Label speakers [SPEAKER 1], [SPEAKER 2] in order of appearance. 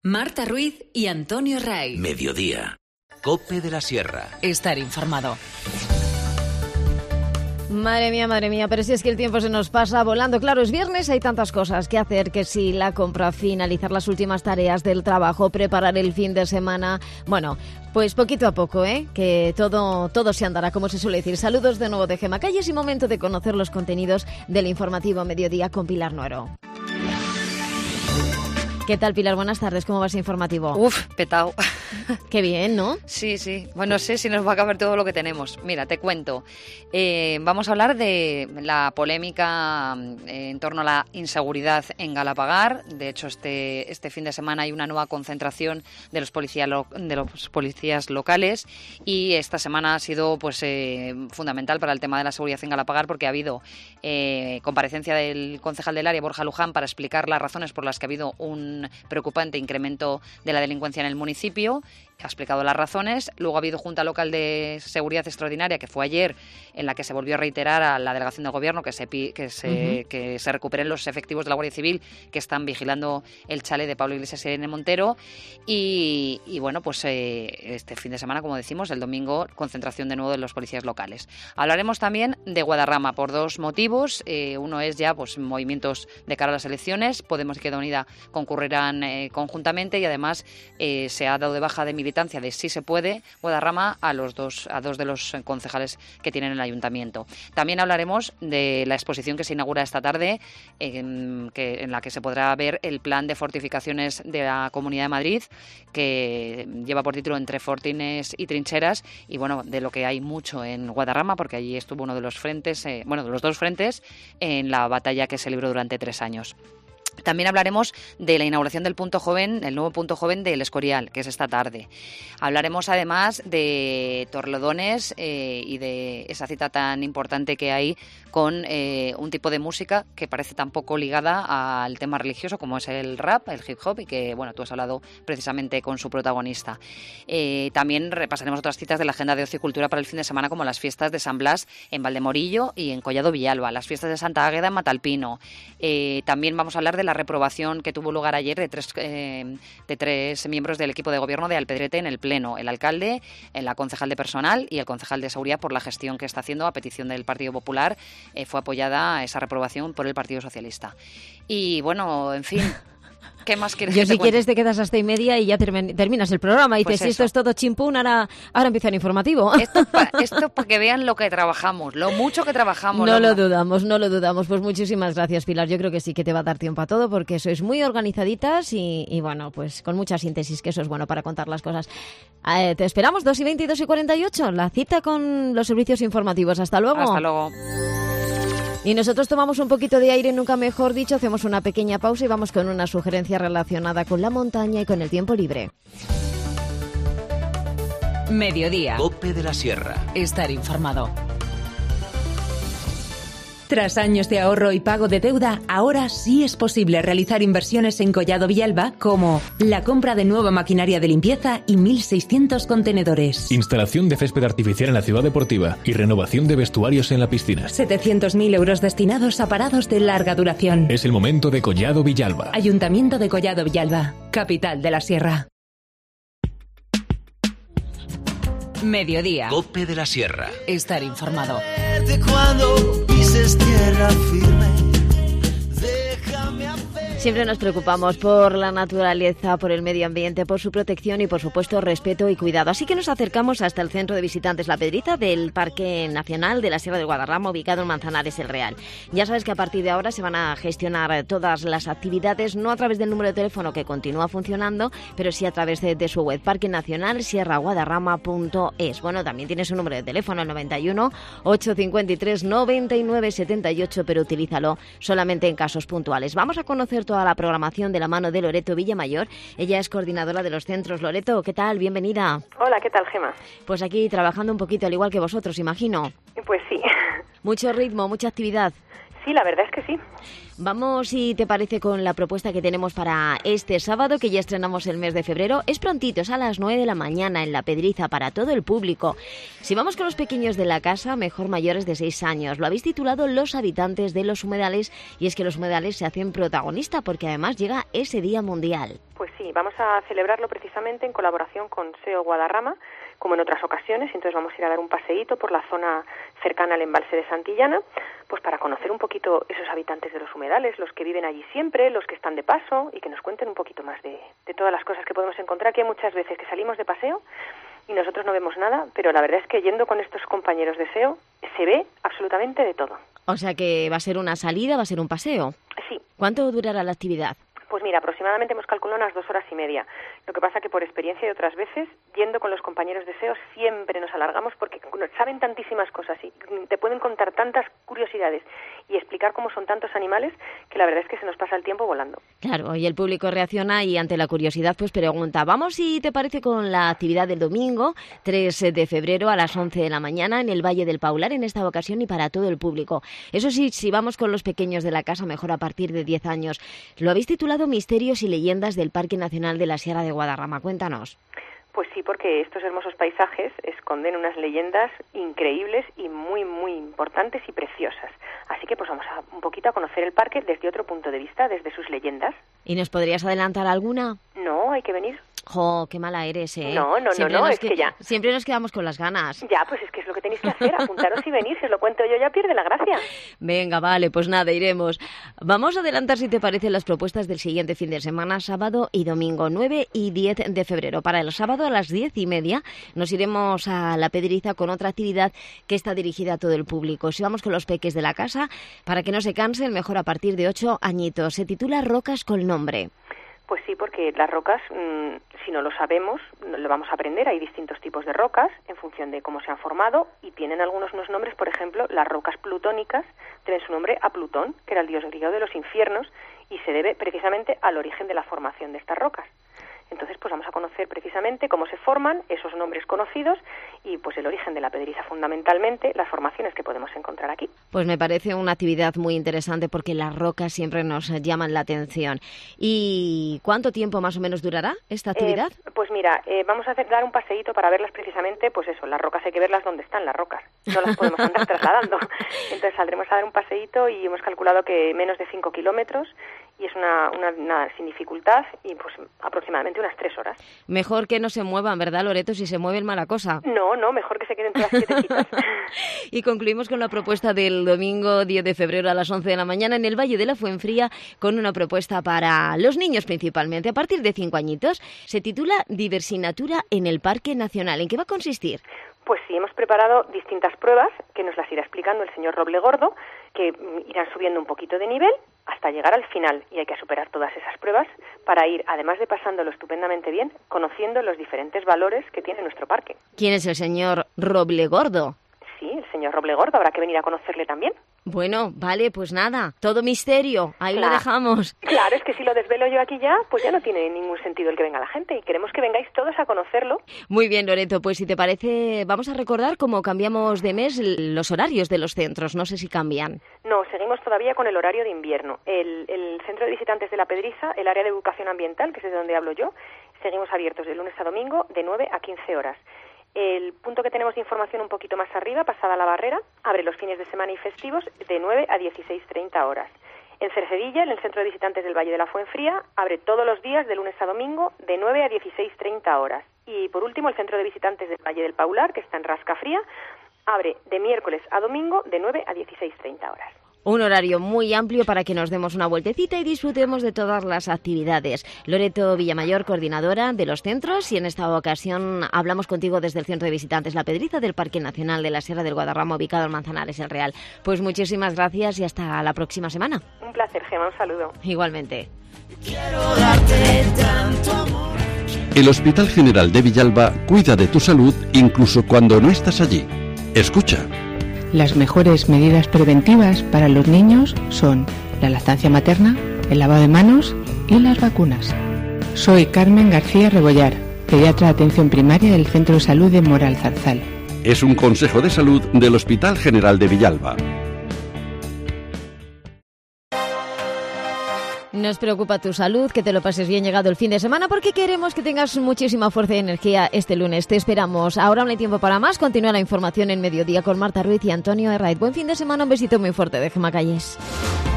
[SPEAKER 1] Marta Ruiz y Antonio Ray.
[SPEAKER 2] Mediodía. COPE de la Sierra.
[SPEAKER 1] Estar informado.
[SPEAKER 3] Madre mía, pero si es que el tiempo se nos pasa volando. Claro, es viernes, hay tantas cosas que hacer, que si la compra, finalizar las últimas tareas del trabajo, preparar el fin de semana. Bueno, pues poquito a poco, que todo se andará, como se suele decir. Saludos de nuevo de Gema Calles y momento de conocer los contenidos del informativo Mediodía con Pilar Nuero. ¿Qué tal, Pilar? Buenas tardes. ¿Cómo va ese informativo?
[SPEAKER 4] Petao.
[SPEAKER 3] Qué bien, ¿no?
[SPEAKER 4] Sí. Bueno, no sé si nos va a caber todo lo que tenemos. Mira, te cuento. Vamos a hablar de la polémica en torno a la inseguridad en Galapagar. De hecho, este fin de semana hay una nueva concentración de los policías locales y esta semana ha sido fundamental para el tema de la seguridad en Galapagar porque ha habido comparecencia del concejal del área, Borja Luján, para explicar las razones por las que ha habido un preocupante incremento de la delincuencia en el municipio. Ha explicado las razones. Luego ha habido Junta Local de Seguridad Extraordinaria, que fue ayer, en la que se volvió a reiterar a la delegación de gobierno que se recuperen los efectivos de la Guardia Civil que están vigilando el chalet de Pablo Iglesias y Irene Montero. Y bueno, pues este fin de semana, como decimos, el domingo, concentración de nuevo de los policías locales. Hablaremos también de Guadarrama por dos motivos. Uno es ya movimientos de cara a las elecciones. Podemos y Izquierda Unida concurrirán conjuntamente y además se ha dado de baja de militancia de Si se puede Guadarrama a dos de los concejales que tienen el ayuntamiento. También hablaremos de la exposición que se inaugura esta tarde, en la que se podrá ver el plan de fortificaciones de la Comunidad de Madrid, que lleva por título Entre fortines y trincheras, y bueno, de lo que hay mucho en Guadarrama, porque allí estuvo uno de los frentes, de los dos frentes, en la batalla que se libró durante 3 años. También hablaremos de la inauguración del punto joven, el nuevo punto joven del Escorial, que es esta tarde. Hablaremos además de Torrelodones y de esa cita tan importante que hay con un tipo de música que parece tan poco ligada al tema religioso como es el rap, el hip hop, y que bueno, tú has hablado precisamente con su protagonista. También repasaremos otras citas de la agenda de ocio y cultura para el fin de semana, como las fiestas de San Blas en Valdemorillo y en Collado Villalba, las fiestas de Santa Águeda en Matalpino. También vamos a hablar de la reprobación que tuvo lugar ayer de tres miembros del equipo de gobierno de Alpedrete en el Pleno: el alcalde, la concejal de personal y el concejal de seguridad, por la gestión que está haciendo a petición del Partido Popular. Fue apoyada esa reprobación por el Partido Socialista. Y bueno, en fin... ¿Qué más quieres que te cuente?
[SPEAKER 3] Quieres te quedas hasta y media y ya terminas el programa y dices, si esto es todo chimpún, ahora empieza el informativo.
[SPEAKER 4] Esto para que vean lo que trabajamos, lo mucho que trabajamos.
[SPEAKER 3] No lo dudamos. Pues muchísimas gracias, Pilar. Yo creo que sí que te va a dar tiempo a todo porque sois muy organizaditas y bueno, pues con mucha síntesis, que eso es bueno para contar las cosas. Te esperamos 2:20 y 2:48, la cita con los servicios informativos. Hasta luego.
[SPEAKER 4] Hasta luego.
[SPEAKER 3] Y nosotros tomamos un poquito de aire, nunca mejor dicho, hacemos una pequeña pausa y vamos con una sugerencia relacionada con la montaña y con el tiempo libre.
[SPEAKER 1] Mediodía.
[SPEAKER 2] COPE de la Sierra.
[SPEAKER 1] Estar informado.
[SPEAKER 5] Tras años de ahorro y pago de deuda, ahora sí es posible realizar inversiones en Collado Villalba, como la compra de nueva maquinaria de limpieza y 1.600 contenedores.
[SPEAKER 6] Instalación de césped artificial en la ciudad deportiva y renovación de vestuarios en la piscina.
[SPEAKER 5] 700.000 euros destinados a parados de larga duración.
[SPEAKER 6] Es el momento de Collado Villalba.
[SPEAKER 5] Ayuntamiento de Collado Villalba, capital de la Sierra.
[SPEAKER 1] Mediodía.
[SPEAKER 2] COPE de la Sierra.
[SPEAKER 1] Estar informado.
[SPEAKER 7] Cuando pises tierra firme, déjame hacer.
[SPEAKER 3] Siempre nos preocupamos por la naturaleza, por el medio ambiente, por su protección y, por supuesto, respeto y cuidado. Así que nos acercamos hasta el Centro de Visitantes La Pedrita del Parque Nacional de la Sierra del Guadarrama, ubicado en Manzanares el Real. Ya sabes que a partir de ahora se van a gestionar todas las actividades, no a través del número de teléfono que continúa funcionando, pero sí a través de su web, parquenacionalsierraguadarrama.es. Bueno, también tiene su número de teléfono, el 91 853 99 78, pero utilízalo solamente en casos puntuales. Vamos a conocer toda la programación de la mano de Loreto Villamayor. Ella es coordinadora de los centros. Loreto, ¿qué tal? Bienvenida.
[SPEAKER 8] Hola, ¿qué tal, Gema?
[SPEAKER 3] Pues aquí trabajando un poquito, al igual que vosotros, imagino.
[SPEAKER 8] Pues sí.
[SPEAKER 3] Mucho ritmo, mucha actividad.
[SPEAKER 8] Sí, la verdad es que sí.
[SPEAKER 3] Vamos, si te parece, con la propuesta que tenemos para este sábado, que ya estrenamos el mes de febrero. Es prontito, es a las 9 de la mañana en La Pedriza, para todo el público. Si vamos con los pequeños de la casa, mejor mayores de 6 años. Lo habéis titulado Los habitantes de los humedales, y es que los humedales se hacen protagonista porque además llega ese Día Mundial.
[SPEAKER 8] Pues sí, vamos a celebrarlo precisamente en colaboración con SEO Guadarrama, como en otras ocasiones. Entonces vamos a ir a dar un paseíto por la zona cercana al embalse de Santillana, pues para conocer un poquito esos habitantes de los humedales, los que viven allí siempre, los que están de paso, y que nos cuenten un poquito más de todas las cosas que podemos encontrar, que hay muchas veces que salimos de paseo y nosotros no vemos nada, pero la verdad es que yendo con estos compañeros de SEO se ve absolutamente de todo.
[SPEAKER 3] O sea que va a ser una salida, va a ser un paseo.
[SPEAKER 8] Sí.
[SPEAKER 3] ¿Cuánto durará la actividad?
[SPEAKER 8] Pues mira, aproximadamente hemos calculado unas 2 horas y media. Lo que pasa que por experiencia de otras veces, yendo con los compañeros de SEO, siempre nos alargamos porque saben tantísimas cosas y te pueden contar tantas curiosidades y explicar cómo son tantos animales que la verdad es que se nos pasa el tiempo volando.
[SPEAKER 3] Claro, y el público reacciona y ante la curiosidad pues pregunta. Vamos, si te parece, con la actividad del domingo, 3 de febrero a las 11 de la mañana en el Valle del Paular, en esta ocasión y para todo el público. Eso sí, si vamos con los pequeños de la casa, mejor a partir de 10 años. Lo habéis titulado Misterios y leyendas del Parque Nacional de la Sierra de Guadarrama. Cuéntanos.
[SPEAKER 8] Pues sí, porque estos hermosos paisajes esconden unas leyendas increíbles y muy, muy importantes y preciosas. Así que pues vamos un poquito a conocer el parque desde otro punto de vista, desde sus leyendas.
[SPEAKER 3] ¿Y nos podrías adelantar alguna?
[SPEAKER 8] No, hay que venir.
[SPEAKER 3] ¡Jo, qué mala eres, eh!
[SPEAKER 8] No, es que ya.
[SPEAKER 3] Siempre nos quedamos con las ganas.
[SPEAKER 8] Ya, pues es que es lo que tenéis que hacer, apuntaros y venir, si os lo cuento yo ya pierde la gracia.
[SPEAKER 3] Venga, vale, pues nada, iremos. Vamos a adelantar, si te parece, las propuestas del siguiente fin de semana, sábado y domingo, 9 y 10 de febrero. Para el sábado a las 10:30 nos iremos a La Pedriza con otra actividad que está dirigida a todo el público. Si vamos con los peques de la casa, para que no se cansen, mejor a partir de 8 añitos. Se titula Rocas con nombre.
[SPEAKER 8] Pues sí, porque las rocas, si no lo sabemos, lo vamos a aprender. Hay distintos tipos de rocas en función de cómo se han formado y tienen algunos unos nombres. Por ejemplo, las rocas plutónicas tienen su nombre a Plutón, que era el dios griego de los infiernos, y se debe precisamente al origen de la formación de estas rocas. Entonces, pues vamos a conocer precisamente cómo se forman esos nombres conocidos y pues el origen de La Pedriza, fundamentalmente las formaciones que podemos encontrar aquí.
[SPEAKER 3] Pues me parece una actividad muy interesante porque las rocas siempre nos llaman la atención. ¿Y cuánto tiempo más o menos durará esta actividad?
[SPEAKER 8] Pues mira, vamos a dar un paseíto para verlas precisamente, pues eso, las rocas hay que verlas donde están las rocas, no las podemos andar trasladando. Entonces saldremos a dar un paseíto y hemos calculado que menos de 5 kilómetros y es una sin dificultad y pues aproximadamente unas 3 horas.
[SPEAKER 3] Mejor que no se muevan, ¿verdad, Loreto? Si se mueven, mala cosa.
[SPEAKER 8] No, mejor que se queden todas quietecitas.
[SPEAKER 3] Y concluimos con la propuesta del domingo 10 de febrero a las 11 de la mañana en el Valle de la Fuenfría, con una propuesta para los niños principalmente, a partir de 5 añitos. Se titula Diversinatura en el Parque Nacional. ¿En qué va a consistir?
[SPEAKER 8] Pues sí, hemos preparado distintas pruebas que nos las irá explicando el señor Roblegordo, que irán subiendo un poquito de nivel hasta llegar al final, y hay que superar todas esas pruebas para ir, además de pasándolo estupendamente bien, conociendo los diferentes valores que tiene nuestro parque.
[SPEAKER 3] ¿Quién es el señor Roblegordo?
[SPEAKER 8] Sí, el señor Roblegordo, habrá que venir a conocerle también.
[SPEAKER 3] Bueno, vale, pues nada, todo misterio, ahí
[SPEAKER 8] claro,
[SPEAKER 3] lo dejamos.
[SPEAKER 8] Claro, es que si lo desvelo yo aquí ya, pues ya no tiene ningún sentido el que venga la gente y queremos que vengáis todos a conocerlo.
[SPEAKER 3] Muy bien, Loreto, pues si te parece, vamos a recordar cómo cambiamos de mes los horarios de los centros, no sé si cambian.
[SPEAKER 8] No, seguimos todavía con el horario de invierno. El Centro de Visitantes de La Pedriza, el área de educación ambiental, que es de donde hablo yo, seguimos abiertos de lunes a domingo de 9 a 15 horas. El punto que tenemos de información un poquito más arriba, pasada la barrera, abre los fines de semana y festivos de 9 a 16:30 horas. En Cercedilla, en el Centro de Visitantes del Valle de la Fuenfría, abre todos los días de lunes a domingo de 9 a 16:30 horas. Y por último, el Centro de Visitantes del Valle del Paular, que está en Rascafría, abre de miércoles a domingo de 9 a 16:30 horas.
[SPEAKER 3] Un horario muy amplio para que nos demos una vueltecita y disfrutemos de todas las actividades. Loreto Villamayor, coordinadora de los centros, y en esta ocasión hablamos contigo desde el Centro de Visitantes La Pedriza del Parque Nacional de la Sierra del Guadarrama, ubicado en Manzanares, el Real. Pues muchísimas gracias y hasta la próxima semana.
[SPEAKER 8] Un placer, Gemma, un saludo.
[SPEAKER 3] Igualmente.
[SPEAKER 7] Quiero darte tanto amor.
[SPEAKER 9] El Hospital General de Villalba cuida de tu salud incluso cuando no estás allí. Escucha.
[SPEAKER 10] Las mejores medidas preventivas para los niños son la lactancia materna, el lavado de manos y las vacunas. Soy Carmen García Rebollar, pediatra de atención primaria del Centro de Salud de Moral Zarzal.
[SPEAKER 9] Es un consejo de salud del Hospital General de Villalba.
[SPEAKER 3] Nos preocupa tu salud, que te lo pases bien llegado el fin de semana, porque queremos que tengas muchísima fuerza y energía este lunes. Te esperamos. Ahora no hay tiempo para más. Continúa la información en Mediodía con Marta Ruiz y Antonio Herraiz. Buen fin de semana, un besito muy fuerte de Gemma Calles.